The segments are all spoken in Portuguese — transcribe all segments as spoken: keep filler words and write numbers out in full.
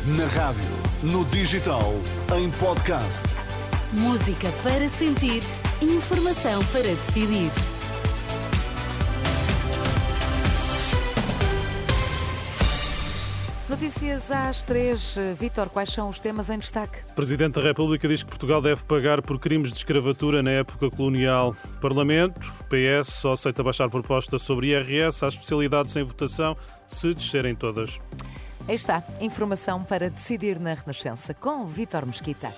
Na rádio, no digital, em podcast. Música para sentir, informação para decidir. Notícias às três. Vítor, quais são os temas em destaque? O Presidente da República diz que Portugal deve pagar por crimes de escravatura na época colonial. Parlamento, P S só aceita baixar proposta sobre I R S às especialidades em votação se descerem todas. Aí está, informação para decidir na Renascença com Vítor Mesquita.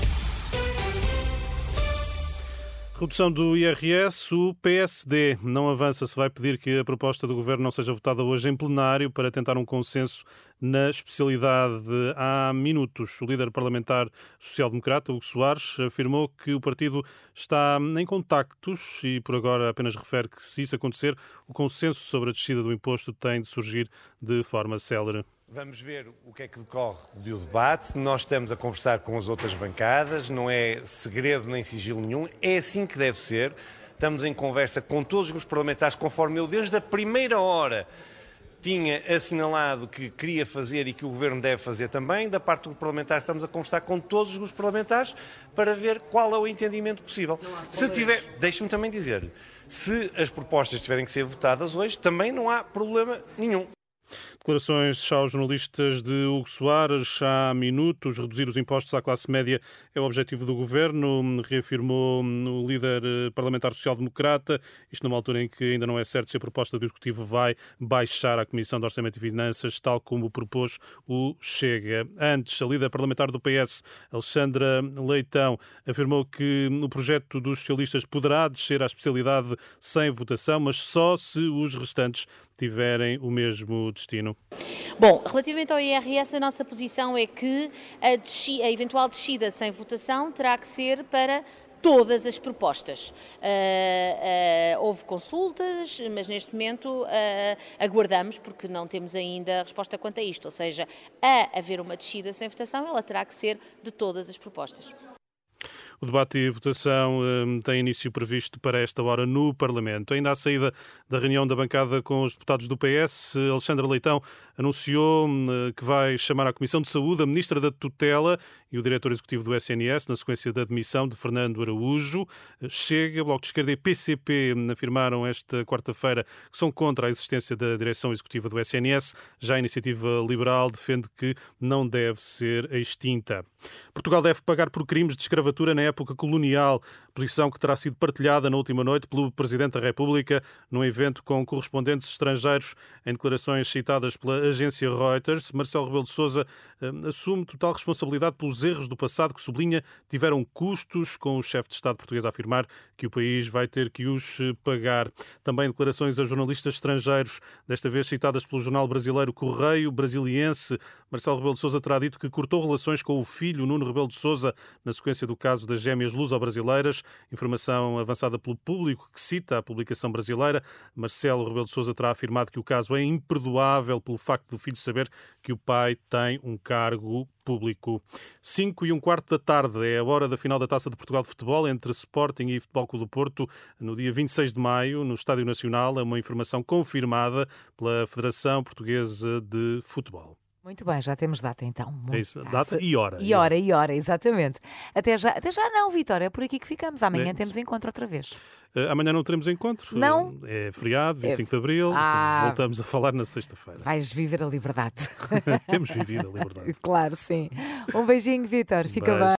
Redução do I R S, o P S D não avança se vai pedir que a proposta do Governo não seja votada hoje em plenário para tentar um consenso na especialidade. Há minutos, o líder parlamentar social-democrata, Hugo Soares, afirmou que o partido está em contactos e por agora apenas refere que, se isso acontecer, o consenso sobre a descida do imposto tem de surgir de forma célere. Vamos ver o que é que decorre do debate. Nós estamos a conversar com as outras bancadas, não é segredo nem sigilo nenhum, é assim que deve ser. Estamos em conversa com todos os grupos parlamentares, conforme eu desde a primeira hora tinha assinalado que queria fazer e que o Governo deve fazer também. Da parte do parlamentar estamos a conversar com todos os grupos parlamentares para ver qual é o entendimento possível. Se tiver, deixe-me também dizer-lhe, se as propostas tiverem que ser votadas hoje, também não há problema nenhum. Declarações aos jornalistas de Hugo Soares há minutos. Reduzir os impostos à classe média é o objetivo do Governo, reafirmou o líder parlamentar social-democrata, isto numa altura em que ainda não é certo se a proposta do Executivo vai baixar à Comissão de Orçamento e Finanças, tal como propôs o Chega. Antes, a líder parlamentar do P S, Alexandra Leitão, afirmou que o projeto dos socialistas poderá descer à especialidade sem votação, mas só se os restantes tiverem o mesmo destino. Bom, relativamente ao I R S, a nossa posição é que a, desci, a eventual descida sem votação terá que ser para todas as propostas. Uh, uh, houve consultas, mas neste momento uh, aguardamos, porque não temos ainda a resposta quanto a isto, ou seja, a haver uma descida sem votação, ela terá que ser de todas as propostas. O debate e a votação um, tem início previsto para esta hora no Parlamento. Ainda à saída da reunião da bancada com os deputados do P S, Alexandra Leitão anunciou um, que vai chamar à Comissão de Saúde a Ministra da Tutela e o Diretor Executivo do S N S, na sequência da admissão de Fernando Araújo. Chega, Bloco de Esquerda e P C P afirmaram esta quarta-feira que são contra a existência da Direção Executiva do S N S. Já a Iniciativa Liberal defende que não deve ser extinta. Portugal deve pagar por crimes de escravatura na época colonial, posição que terá sido partilhada na última noite pelo Presidente da República num evento com correspondentes estrangeiros. Em declarações citadas pela agência Reuters, Marcelo Rebelo de Sousa eh, assume total responsabilidade pelos erros do passado que, sublinha, tiveram custos, com o chefe de Estado português a afirmar que o país vai ter que os pagar. Também declarações a jornalistas estrangeiros, desta vez citadas pelo jornal brasileiro Correio Brasiliense. Marcelo Rebelo de Sousa terá dito que cortou relações com o filho, Nuno Rebelo de Sousa, na sequência do caso das gêmeas luso-brasileiras. Informação avançada pelo Público, que cita a publicação brasileira. Marcelo Rebelo de Sousa terá afirmado que o caso é imperdoável pelo facto do filho saber que o pai tem um cargo público. Cinco e um quarto da tarde é a hora da final da Taça de Portugal de Futebol entre Sporting e Futebol Clube do Porto, no dia vinte e seis de maio, no Estádio Nacional. É uma informação confirmada pela Federação Portuguesa de Futebol. Muito bem, já temos data então. Muito É isso, data e hora. E hora, e hora, exatamente. Até já, até já não, Vítor, é por aqui que ficamos. Amanhã É. temos encontro outra vez. Uh, amanhã não teremos encontro. Não? É feriado, vinte e cinco de Abril. Ah. Voltamos a falar na sexta-feira. Vais viver a liberdade. Temos vivido a liberdade. Claro, sim. Um beijinho, Vítor. Fica Beijo. bem.